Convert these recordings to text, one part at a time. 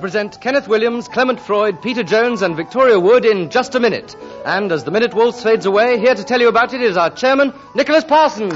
present Kenneth Williams, Clement Freud, Peter Jones and Victoria Wood in Just a Minute. And as the minute waltz fades away, here to tell you about it is our chairman, Nicholas Parsons.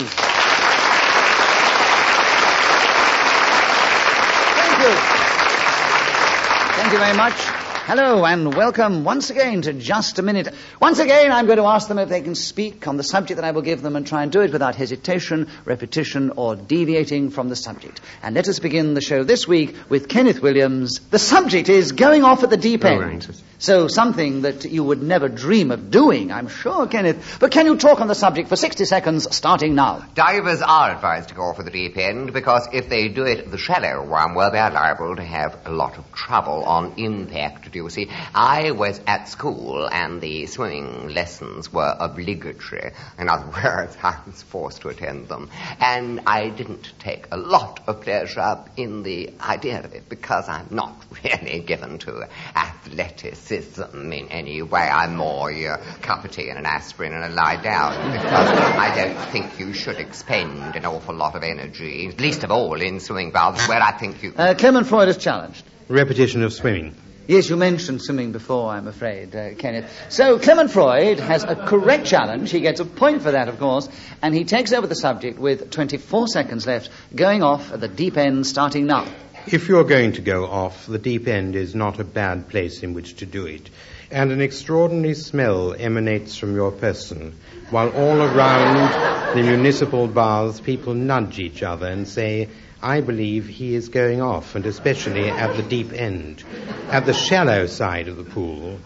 Thank you. Thank you very much. Hello and welcome once again to Just a Minute. Once again, I'm going to ask them if they can speak on the subject that I will give them and try and do it without hesitation, repetition, or deviating from the subject. And let us begin the show this week with Kenneth Williams. The subject is going off at the deep end. Right. So something that you would never dream of doing, I'm sure, Kenneth. But can you talk on the subject for 60 seconds, starting now? Divers are advised to go off at the deep end because if they do it the shallow one, well, they're liable to have a lot of trouble on impact. You see, I was at school and the swimming lessons were obligatory. In other words, I was forced to attend them. And I didn't take a lot of pleasure in the idea of it because I'm not really given to athleticism in any way. I'm more your cup of tea and an aspirin and a lie down because I don't think you should expend an awful lot of energy, least of all in swimming baths where I think you... Clement Freud is challenged. Repetition of swimming. Yes, you mentioned swimming before, I'm afraid, Kenneth. So Clement Freud has a correct challenge. He gets a point for that, of course, and he takes over the subject with 24 seconds left, going off at the deep end, starting now. If you're going to go off, the deep end is not a bad place in which to do it. And an extraordinary smell emanates from your person, while all around the municipal baths people nudge each other and say, I believe he is going off, and especially at the deep end. At the shallow side of the pool...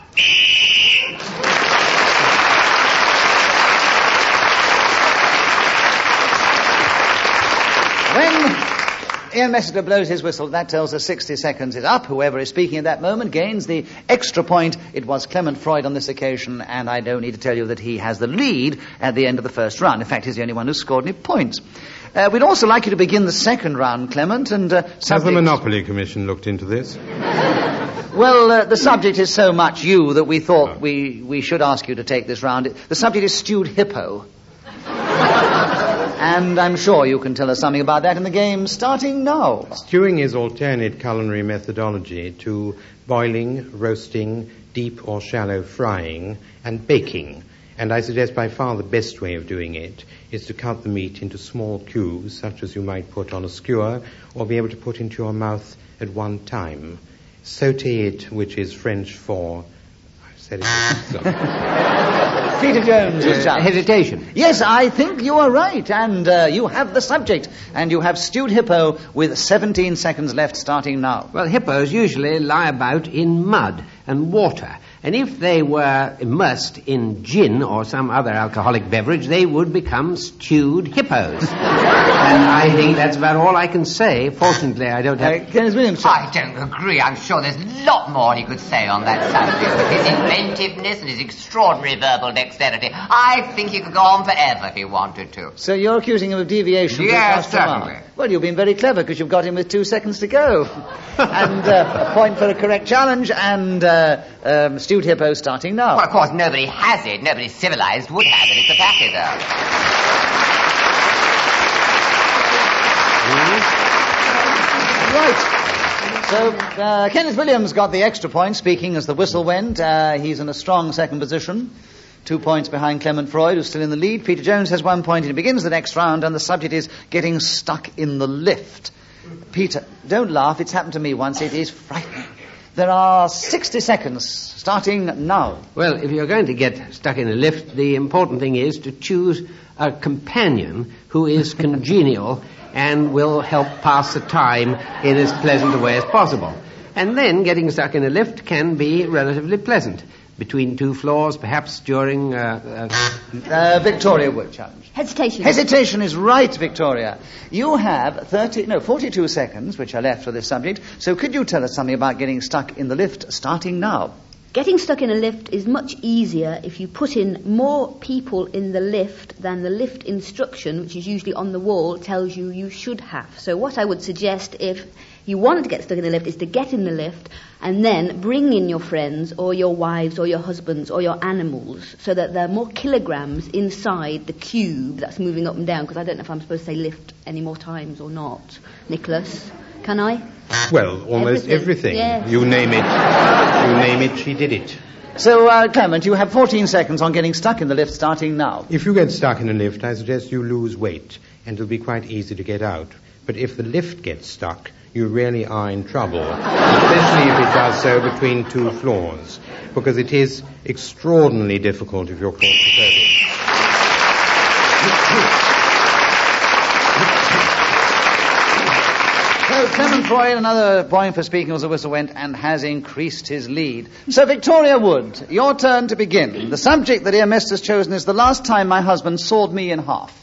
When Ian Messiter blows his whistle, that tells us 60 seconds is up. Whoever is speaking at that moment gains the extra point. It was Clement Freud on this occasion, and I don't need to tell you that he has the lead at the end of the first round. In fact, he's the only one who scored any points. We'd also like you to begin the second round, Clement, and... Has the Monopoly Commission looked into this? Well, the subject is so much you that we thought we should ask you to take this round. The subject is stewed hippo. And I'm sure you can tell us something about that in the game starting now. Stewing is alternate culinary methodology to boiling, roasting, deep or shallow frying, and baking. And I suggest by far the best way of doing it is to cut the meat into small cubes, such as you might put on a skewer, or be able to put into your mouth at one time. Sauté it, which is French for... I've said it. Peter Jones is hesitation. Yes, I think you are right, and you have the subject, and you have stewed hippo with 17 seconds left starting now. Well, hippos usually lie about in mud and water, and if they were immersed in gin or some other alcoholic beverage, they would become stewed hippos. And I think that's about all I can say. Fortunately, I don't have... Kenneth Williams. I don't agree. I'm sure there's a lot more he could say on that subject. His inventiveness and his extraordinary verbal dexterity. I think he could go on forever if he wanted to. So you're accusing him of deviation? Yes, certainly. Well, you've been very clever because you've got him with 2 seconds to go. And a point for a correct challenge and stewed hippo starting now. Well, of course, nobody has it. Nobody civilized would have it. It's a fact, though. Right. So, Kenneth Williams got the extra point, speaking as the whistle went. He's in a strong second position. 2 points behind Clement Freud, who's still in the lead. Peter Jones has 1 point. He begins the next round, and the subject is getting stuck in the lift. Peter, don't laugh. It's happened to me once. It is frightening. There are 60 seconds, starting now. Well, if you're going to get stuck in a lift, the important thing is to choose a companion who is congenial and will help pass the time in as pleasant a way as possible. And then getting stuck in a lift can be relatively pleasant. Between 2 floors, perhaps during... Victoria Wood challenge. Hesitation. Hesitation is right, Victoria. You have 42 seconds, which are left for this subject. So could you tell us something about getting stuck in the lift, starting now? Getting stuck in a lift is much easier if you put in more people in the lift than the lift instruction, which is usually on the wall, tells you you should have. So what I would suggest if you want to get stuck in the lift is to get in the lift and then bring in your friends or your wives or your husbands or your animals so that there are more kilograms inside the cube that's moving up and down, because I don't know if I'm supposed to say lift any more times or not. Nicholas? Can I? Well, almost everything. Yes. You name it, she did it. So, Clement, you have 14 seconds on getting stuck in the lift starting now. If you get stuck in a lift, I suggest you lose weight, and it'll be quite easy to get out. But if the lift gets stuck, you really are in trouble, especially if it does so between two floors, because it is extraordinarily difficult if you're claustrophobic. So, Clement Freud, another point for speaking as the whistle went, and has increased his lead. So, Victoria Wood, your turn to begin. The subject that EMS has chosen is the last time my husband sawed me in half.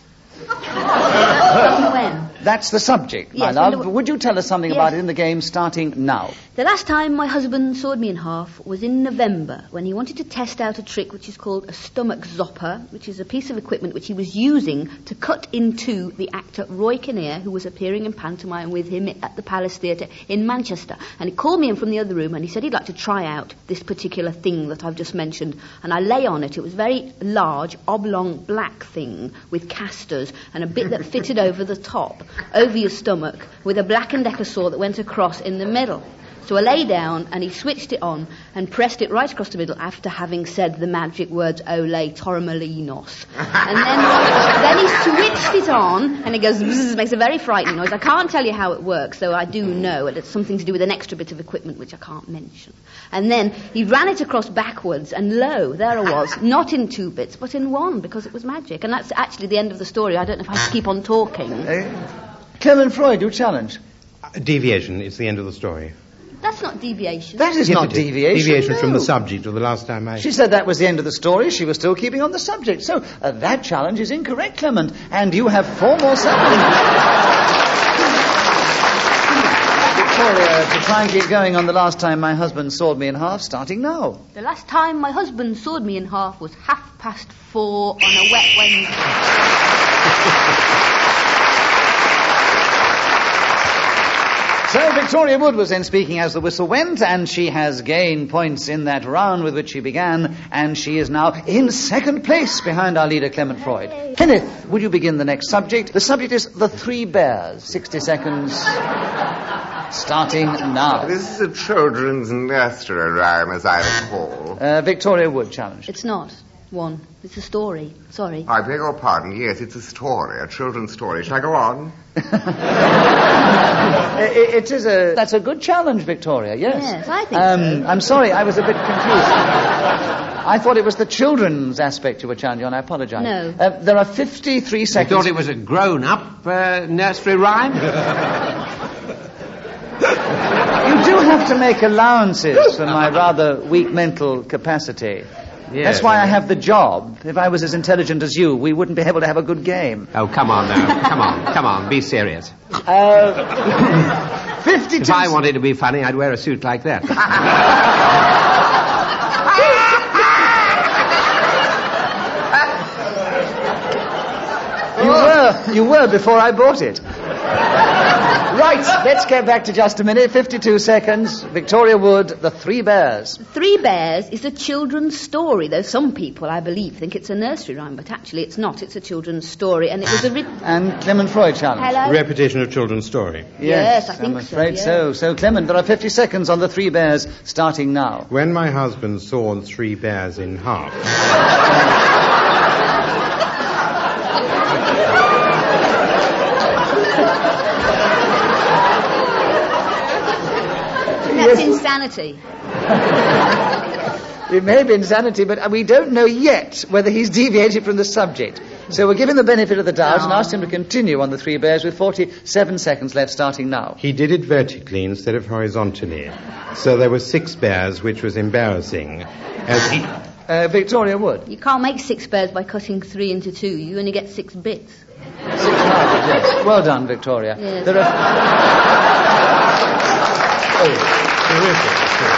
When? That's the subject, my Yes, love. Would you tell us something Yes. about it in the game starting now? The last time my husband sawed me in half was in November when he wanted to test out a trick which is called a stomach zopper, which is a piece of equipment which he was using to cut into the actor Roy Kinnear, who was appearing in pantomime with him at the Palace Theatre in Manchester. And he called me in from the other room and he said he'd like to try out this particular thing that I've just mentioned. And I lay on it. It was a very large, oblong, black thing with casters and a bit that fitted over the top, over your stomach, with a Black & Decker saw that went across in the middle. So I lay down and he switched it on and pressed it right across the middle after having said the magic words, Ole Torremolinos. And then he switched it on and it goes, bzzz, makes a very frightening noise. I can't tell you how it works, though I do know it. It's something to do with an extra bit of equipment which I can't mention. And then he ran it across backwards and lo, there I was, not in 2 bits, but in 1 because it was magic. And that's actually the end of the story. I don't know if I have to keep on talking. Clement Freud, you challenge. Deviation is the end of the story. That's not deviation. That is Yes, not it is. deviation. Deviation from no. the subject of the last time I... She said that was the end of the story. She was still keeping on the subject. So that challenge is incorrect, Clement. And you have 4 more seconds. Victoria, to try and keep going on the last time my husband sawed me in half, starting now. The last time my husband sawed me in half was 4:30 on a wet Wednesday. So Victoria Wood was then speaking as the whistle went, and she has gained points in that round with which she began, and she is now in second place behind our leader, Clement Freud. Kenneth, would you begin the next subject? The subject is the 3 bears. 60 seconds starting now. This is a children's nursery rhyme, as I recall. Victoria Wood, challenge. It's not one. It's a story. Sorry. I beg your pardon. Yes, it's a story, a children's story. Shall I go on? That's a good challenge, Victoria, yes. Yes, I think so. I'm sorry, I was a bit confused. I thought it was the children's aspect you were challenging on. I apologize. No. There are 53 I seconds. thought it was a grown-up nursery rhyme. You do have to make allowances for my rather weak mental capacity. Yes. That's why I have the job. If I was as intelligent as you, we wouldn't be able to have a good game. Oh, come on now. Come on. Be serious. 52... If I wanted to be funny, I'd wear a suit like that. You were before I bought it. Right, let's get back to just a minute. 52 seconds. Victoria Wood, the 3 bears. 3 Bears is a children's story, though some people, I believe, think it's a nursery rhyme, but actually it's not. It's a children's story, and it was a... And Clement Freud challenge. Hello? Repetition of children's story. Yes, I think I'm so, afraid yes. so. So, Clement, there are 50 seconds on the 3 bears, starting now. When my husband sawed 3 bears in half... That's insanity. It may be insanity, but we don't know yet whether he's deviated from the subject. So we'll give him the benefit of the doubt and ask him to continue on the 3 bears with 47 seconds left, starting now. He did it vertically instead of horizontally. So there were 6 bears, which was embarrassing. As he... Victoria Wood. You can't make 6 bears by cutting 3 into 2. You only get 6 bits. 6 halves, yes. Well done, Victoria. Yes. There are... Terrific.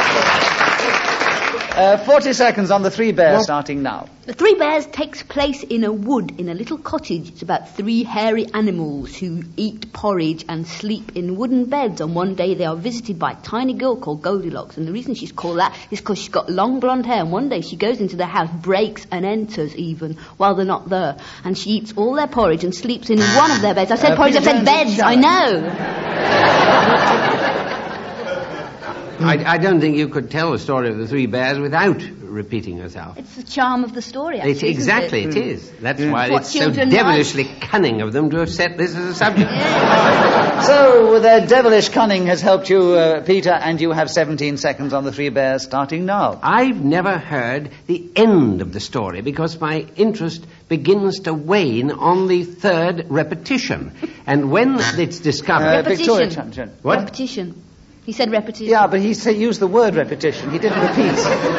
40 seconds on the 3 bears, starting now. The 3 Bears takes place in a wood, in a little cottage. It's about 3 hairy animals who eat porridge and sleep in wooden beds. And one day they are visited by a tiny girl called Goldilocks. And the reason she's called that is because she's got long blonde hair. And one day she goes into the house, breaks and enters even, while they're not there. And she eats all their porridge and sleeps in one of their beds. I said porridge, I said beds, I know. I don't think you could tell the story of the three bears without repeating yourself. It's the charm of the story, actually. Exactly, isn't it is. That's It's why what it's so children devilishly cunning of them to have set this as a subject. So, their devilish cunning has helped you, Peter, and you have 17 seconds on the three bears starting now. I've never heard the end of the story because my interest begins to wane on the third repetition. And when it's discovered... Victoria Repetition. Chan. What? Repetition. He said repetition. Yeah, but he used the word repetition. He didn't repeat.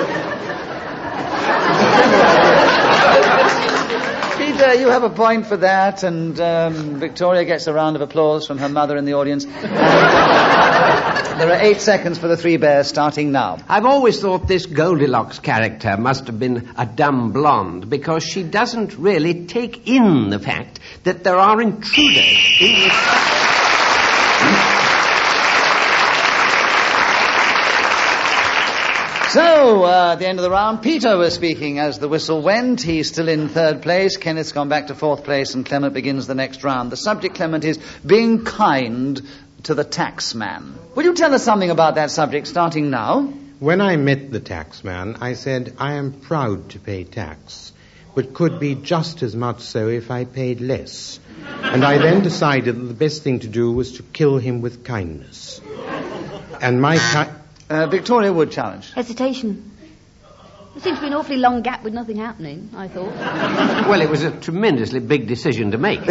Peter, you have a point for that, and Victoria gets a round of applause from her mother in the audience. There are 8 seconds for the three bears starting now. I've always thought this Goldilocks character must have been a dumb blonde because she doesn't really take in the fact that there are intruders in the... So, at the end of the round, Peter was speaking as the whistle went. He's still in third place. Kenneth's gone back to fourth place, and Clement begins the next round. The subject, Clement, is being kind to the taxman. Will you tell us something about that subject, starting now? When I met the taxman, I said, I am proud to pay tax, but could be just as much so if I paid less. And I then decided that the best thing to do was to kill him with kindness. And my Victoria Wood challenge. Hesitation. There seems to be an awfully long gap with nothing happening, I thought. Well, it was a tremendously big decision to make.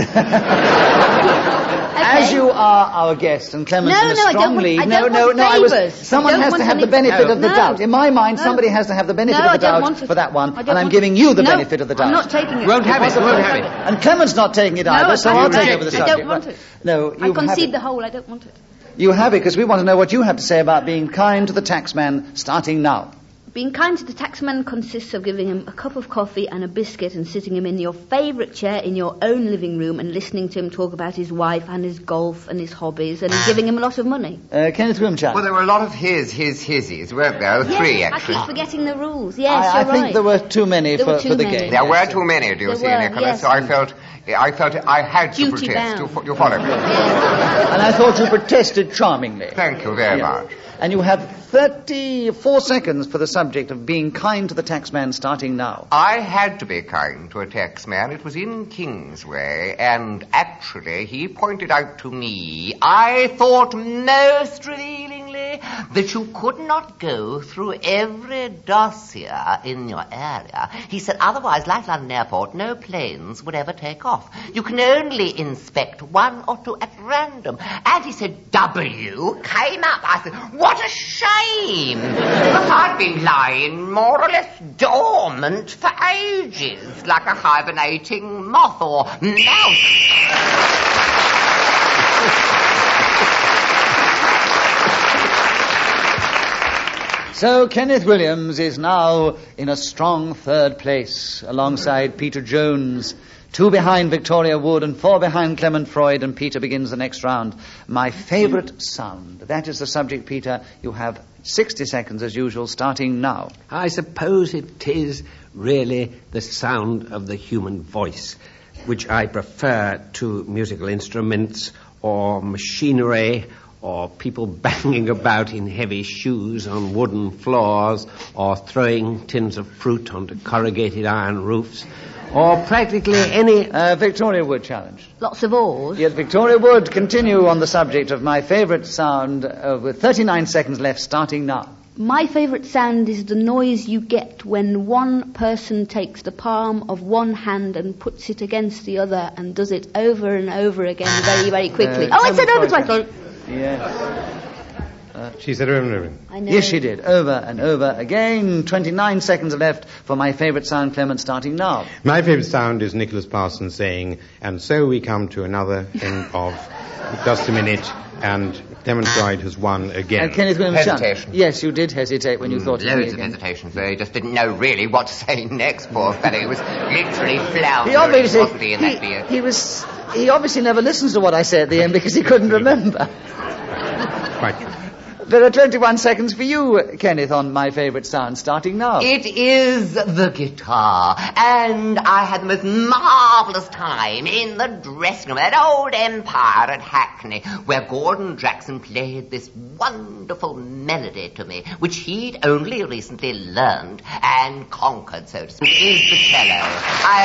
As you are our guest, and Clement's in a strong lead. I don't want favours. Someone has to have the benefit of the doubt. In my mind, somebody has to have the benefit of the doubt for that one, and I'm giving you the benefit of the doubt. I'm not taking it. Won't have it. And Clement's not taking it either, so I'll take over the subject. I don't want it. No, I concede the whole. I don't want it. You have it, because we want to know what you have to say about being kind to the taxman, starting now. Being kind to the taxman consists of giving him a cup of coffee and a biscuit and sitting him in your favourite chair in your own living room and listening to him talk about his wife and his golf and his hobbies and giving him a lot of money. Kenneth Grimchan. Well, there were a lot of hises, weren't there? Yes, 3, actually. I keep forgetting the rules. Yes, you're I right. think there were too many for the game. There were too many, do you see, Nicholas? Yes. So I felt I had to Duty protest. bound. You follow me? And I thought you protested charmingly. Thank you very much. And you have 34 seconds for the subject of being kind to the taxman, starting now. I had to be kind to a taxman. It was in Kingsway, and actually he pointed out to me, I thought most revealingly, that you could not go through every dossier in your area. He said, otherwise, like London Airport, no planes would ever take off. You can only inspect 1 or 2 at random. And he said, W came up. I said, what a shame! Because I'd been lying more or less dormant for ages, like a hibernating moth or mouse. So Kenneth Williams is now in a strong third place alongside Peter Jones. 2 behind Victoria Wood and 4 behind Clement Freud, and Peter begins the next round. My favourite sound. That is the subject, Peter. You have 60 seconds as usual, starting now. I suppose it is really the sound of the human voice, which I prefer to musical instruments or machinery or people banging about in heavy shoes on wooden floors or throwing tins of fruit onto corrugated iron roofs, or practically any... Victoria Wood challenge. Lots of oars. Yet Victoria Wood continue on the subject of my favourite sound with 39 seconds left, starting now. My favourite sound is the noise you get when one person takes the palm of one hand and puts it against the other and does it over and over again very, very quickly. I said over twice. Yes. She said over and over. I know. Yes, she did. Over and over again. 29 seconds left for my favourite sound, Clement, starting now. My favourite sound is Nicholas Parsons saying, and so we come to another end of just a minute, and Clement Freud has won again. And Kenneth Williams. Hesitation. Yes, you did hesitate when you thought of me Loads of again. hesitations there. He just didn't know really what to say next, poor fellow. He was literally floundering, He obviously, wasn't he, in that beard? he obviously never listens to what I say at the end because he couldn't remember. Right. There are 21 seconds for you, Kenneth, on my favourite sound, starting now. It is the guitar, and I had the most marvellous time in the dressing room at Old Empire at Hackney, where Gordon Jackson played this wonderful melody to me, which he'd only recently learned and conquered, so to speak. It is the cello. I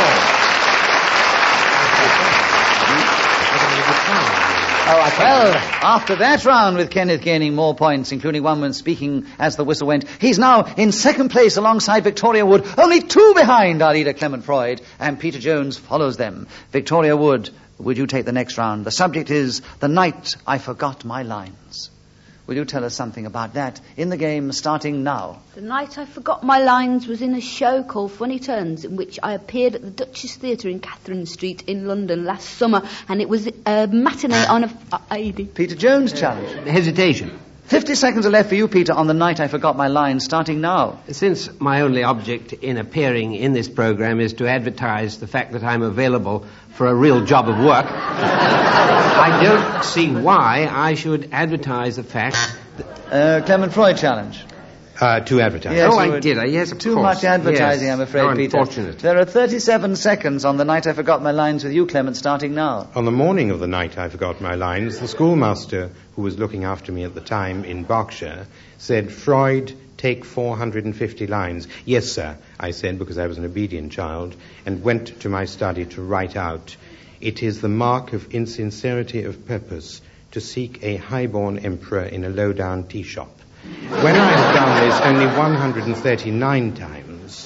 adore it. Well, after that round with Kenneth gaining more points, including one when speaking as the whistle went, he's now in second place alongside Victoria Wood, only 2 behind our leader Clement Freud, and Peter Jones follows them. Victoria Wood, would you take the next round? The subject is The Night I Forgot My Lines. Will you tell us something about that in the game starting now? The Night I Forgot My Lines was in a show called Funny Turns, in which I appeared at the Duchess Theatre in Catherine Street in London last summer, and it was a matinee on a Friday. Peter Jones' challenge. Hesitation. 50 seconds are left for you, Peter, on The Night I Forgot My Lines, starting now. Since my only object in appearing in this program is to advertise the fact that I'm available for a real job of work, I don't see why I should advertise the fact that... Clement Freud challenge. To advertise. Yes, I did. Yes, of Too course. much advertising, Yes. I'm afraid, How Peter. unfortunate. There are 37 seconds on The Night I Forgot My Lines with you, Clement, starting now. On the morning of the night I forgot my lines, the schoolmaster, who was looking after me at the time in Berkshire, said, "Freud, take 450 lines." "Yes, sir," I said, because I was an obedient child, and went to my study to write out, "It is the mark of insincerity of purpose to seek a high-born emperor in a low-down tea shop." When I had done this only 139 times...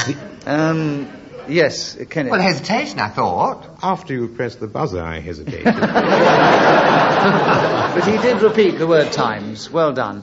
Yes, Kenneth. Well, hesitation, I thought. After you pressed the buzzer, I hesitated. But he did repeat the word times. Well done.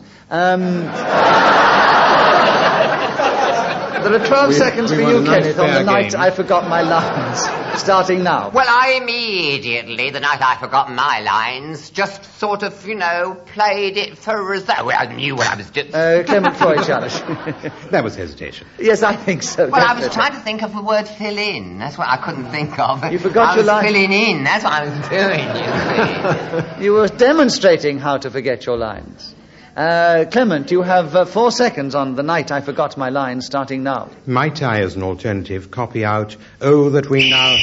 There are 12 seconds for you, Kenneth, on The Night I Forgot My Lines, starting now. Well, I immediately, the night I forgot my lines, just sort of, played it for as though I knew what I was doing. Clement Freud challenge. That was hesitation. Yes, I think so. Well, definitely. I was trying to think of the word fill in. That's what I couldn't think of. You forgot your line. I was filling in. That's what I was doing, you see. You were demonstrating how to forget your lines. Clement, you have 4 seconds on The Night I Forgot My Lines, starting now. Might I, as an alternative, copy out, "Oh, that we now..."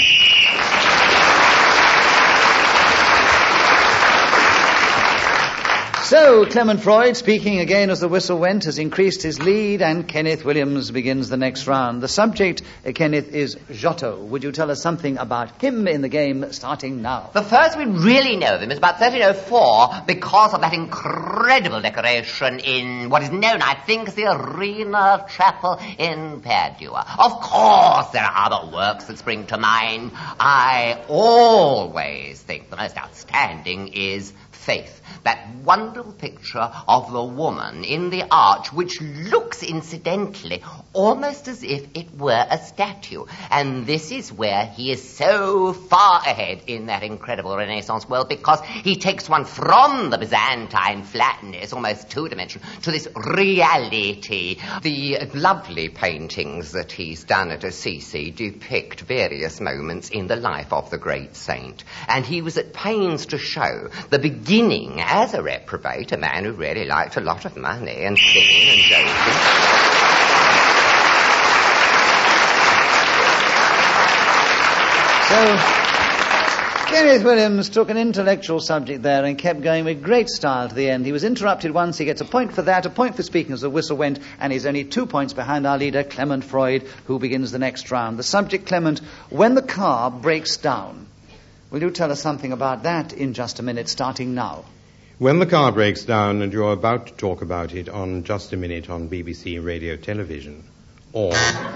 So, Clement Freud, speaking again as the whistle went, has increased his lead, and Kenneth Williams begins the next round. The subject, Kenneth, is Giotto. Would you tell us something about him in the game, starting now? The first we really know of him is about 1304 because of that incredible decoration in what is known, I think, as the Arena Chapel in Padua. Of course, there are other works that spring to mind. I always think the most outstanding is Faith, that wonderful picture of the woman in the arch, which looks, incidentally, almost as if it were a statue. And this is where he is so far ahead in that incredible Renaissance world, because he takes one from the Byzantine flatness, almost two-dimensional, to this reality. The lovely paintings that he's done at Assisi depict various moments in the life of the great saint. And he was at pains to show the beginning as a reprobate, a man who really liked a lot of money and singing and joking. So, Kenneth Williams took an intellectual subject there and kept going with great style to the end. He was interrupted once. He gets a point for that, a point for speaking as the whistle went, and he's only 2 points behind our leader, Clement Freud, who begins the next round. The subject, Clement, when the car breaks down. Will you tell us something about that in just a minute, starting now? When the car breaks down and you're about to talk about it on Just a Minute on BBC Radio Television, or...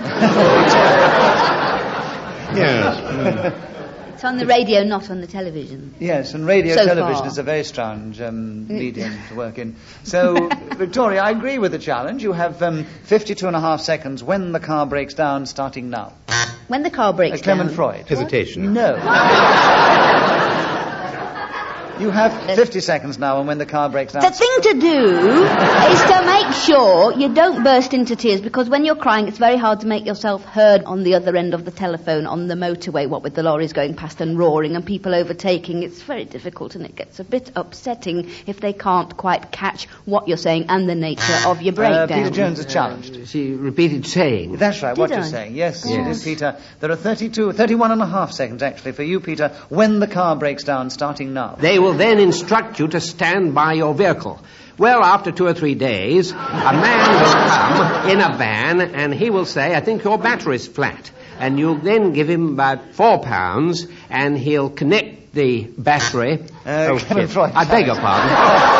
Yes. It's on the radio, not on the television. Yes, and radio So television far. is a very strange medium to work in. So, Victoria, I agree with the challenge. You have 52 and a half seconds when the car breaks down, starting now. When the car breaks Clement down... Freud. Hesitation. No. You have 50 seconds now, and when the car breaks down... The thing to do is to make sure you don't burst into tears, because when you're crying, it's very hard to make yourself heard on the other end of the telephone on the motorway, what with the lorries going past and roaring and people overtaking. It's very difficult, and it gets a bit upsetting if they can't quite catch what you're saying and the nature of your breakdown. Peter Jones is challenged. She repeated saying. That's right, what Did you're I? saying. Yes, it is, Peter. There are 31 and a half seconds, actually, for you, Peter, when the car breaks down, starting now. They will then instruct you to stand by your vehicle. Well, after 2 or 3 days, a man will come in a van and he will say, I think your battery's flat. And you'll then give him about £4 and he'll connect the battery. Clement Freud. I beg your pardon.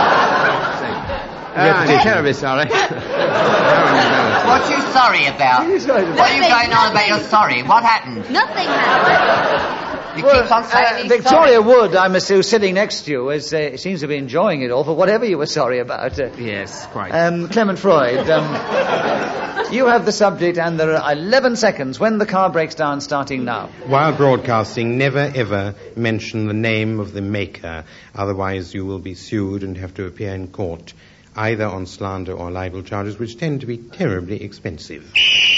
I'm terribly sorry. What are you sorry about? What are you going on about you're sorry? What happened? Nothing happened. You keep on saying he's Victoria sorry. Wood, I must say, who's sitting next to you, seems to be enjoying it all for whatever you were sorry about. Yes, quite. Clement Freud, you have the subject, and there are 11 seconds when the car breaks down, starting now. While broadcasting, never ever mention the name of the maker, otherwise you will be sued and have to appear in court, either on slander or libel charges, which tend to be terribly expensive.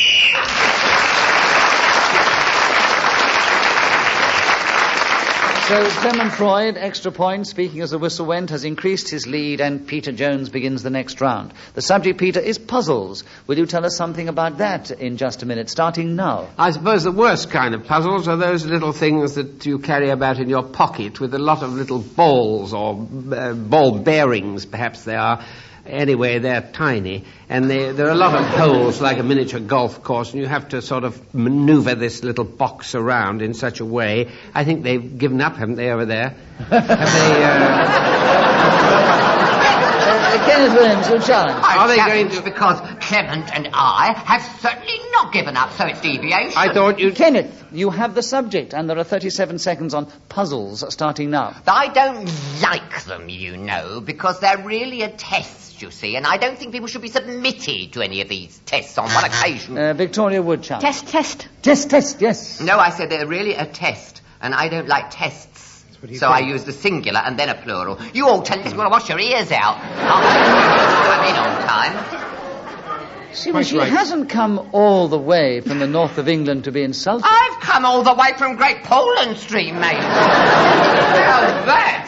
So Clement Freud, extra point, speaking as the whistle went, has increased his lead, and Peter Jones begins the next round. The subject, Peter, is puzzles. Will you tell us something about that in just a minute, starting now? I suppose the worst kind of puzzles are those little things that you carry about in your pocket with a lot of little balls or ball bearings, perhaps they are. Anyway, they're tiny, and there are a lot of holes like a miniature golf course, and you have to sort of maneuver this little box around in such a way. I think they've given up, haven't they, over there? Have they... Kenneth Williams, your challenge. Are they challenged going to- because Clement and I have certainly not given up, so it's deviation. I thought you... Kenneth, you have the subject, and there are 37 seconds on puzzles, starting now. I don't like them, you know, because they're really a test, you see, and I don't think people should be submitted to any of these tests on one occasion. Victoria Wood, challenge. Test. Test, yes. No, I said they're really a test, and I don't like tests. So I use the singular and then a plural. You all tell me you want to wash your ears out. I'm in on time. See, well, she hasn't come all the way from the north of England to be insulted. I've come all the way from Great Poland Street, mate. How's that?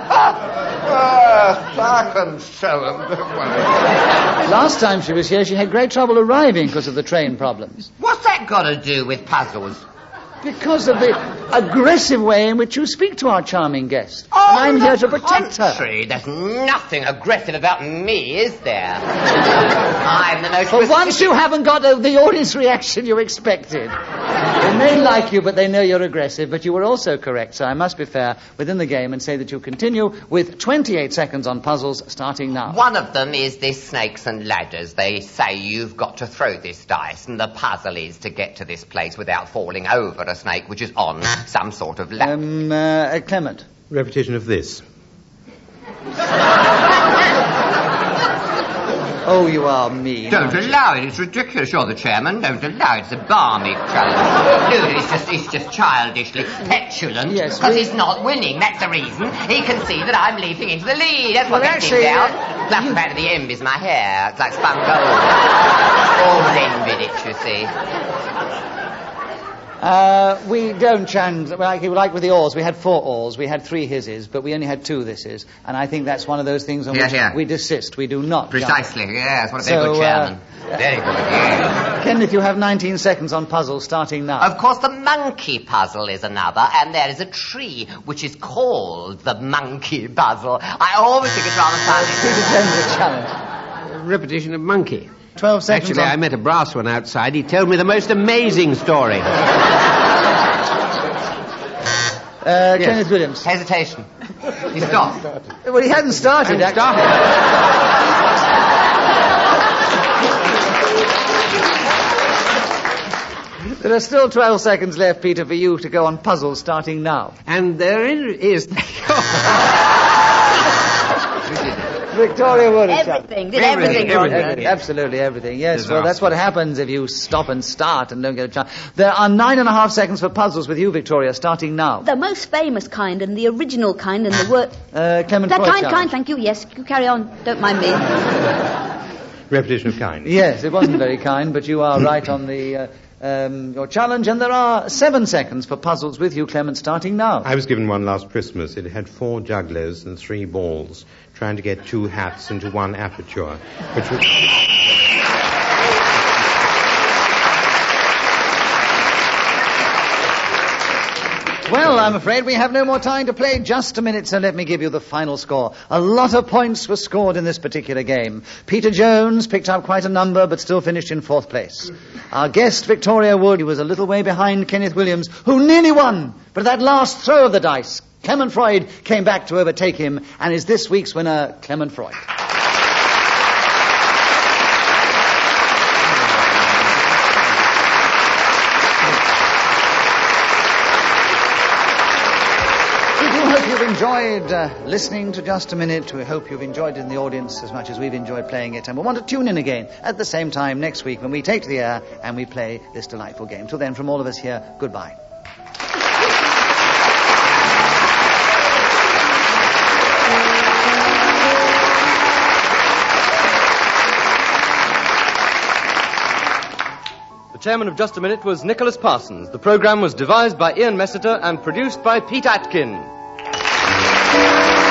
I can show them. Last time she was here, she had great trouble arriving because of the train problems. What's that got to do with puzzles? Because of the aggressive way in which you speak to our charming guest. And I'm here to protect her. There's nothing aggressive about me, is there? I'm the most... For once you haven't got the audience reaction you expected. They may like you, but they know you're aggressive. But you were also correct, so I must be fair within the game and say that you continue with 28 seconds on puzzles, starting now. One of them is this snakes and ladders. They say you've got to throw this dice, and the puzzle is to get to this place without falling over a snake, which is on some sort of ladder. Clement. Repetition of this. Oh, you are mean. Don't allow it. It's ridiculous. You're the chairman. Don't allow it. It's a balmy challenge. Dude, it's just childishly petulant. Yes, because he's not winning. That's the reason. He can see that I'm leaping into the lead. That's what gets him down. Plus, the back of the end is my hair. It's like spun gold. Always envied it, you see. We don't challenge, like with the oars, we had 4 oars, we had 3 hisses, but we only had 2 thises, and I think that's one of those things on which we desist, we do not. Precisely, yes, what a very good chairman. Very good, yes. Kenneth, you have 19 seconds on puzzle, starting now. Of course, the monkey puzzle is another, and there is a tree which is called the monkey puzzle. I always think it's rather funny. Peter Jones, a challenge. Repetition of monkey. 12 seconds. Actually, I met a brass one outside. He told me the most amazing story. Kenneth Williams. Hesitation. He stopped. Well, he hadn't started, actually. There are still 12 seconds left, Peter, for you to go on puzzles, starting now. And there is... Victoria Wood. Everything. Did everything wrong. Absolutely everything. Yes, well, that's what happens if you stop and start and don't get a chance. There are 9.5 seconds for puzzles with you, Victoria, starting now. The most famous kind and the original kind and the word... Clement That Freud kind, thank you. Yes, you carry on. Don't mind me. Repetition of kind. Yes, it wasn't very kind, but you are right on the your challenge, and there are 7 seconds for puzzles with you, Clement, starting now. I was given one last Christmas. It had 4 jugglers and 3 balls, trying to get 2 hats into one aperture, which was... Well, I'm afraid we have no more time to play. Just a minute, so let me give you the final score. A lot of points were scored in this particular game. Peter Jones picked up quite a number, but still finished in 4th place. Our guest, Victoria Wood, was a little way behind Kenneth Williams, who nearly won. But at that last throw of the dice, Clement Freud came back to overtake him, and is this week's winner, Clement Freud. Enjoyed listening to Just a Minute. We hope you've enjoyed it in the audience as much as we've enjoyed playing it, and we'll want to tune in again at the same time next week when we take to the air and we play this delightful game. Till then, from all of us here, goodbye. The chairman of Just a Minute was Nicholas Parsons. The programme was devised by Ian Messiter and produced by Pete Atkin.